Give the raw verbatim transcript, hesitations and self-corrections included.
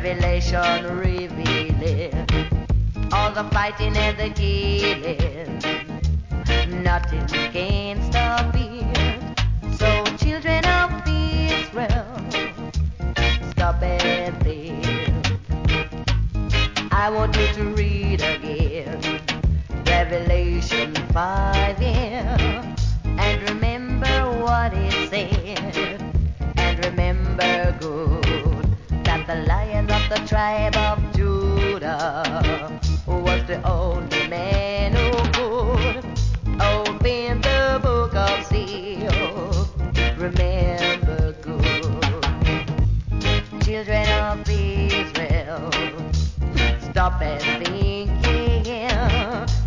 Revelation revealing all the fighting and the killing. Nothing can stop it. So children of Israel, stop and think. I want you to read again Revelation five, yeah, and remember what it said, and remember good that the Lion of the tribe of Judah was the only man who could open the book of seal. Remember good, children of Israel, stop and think.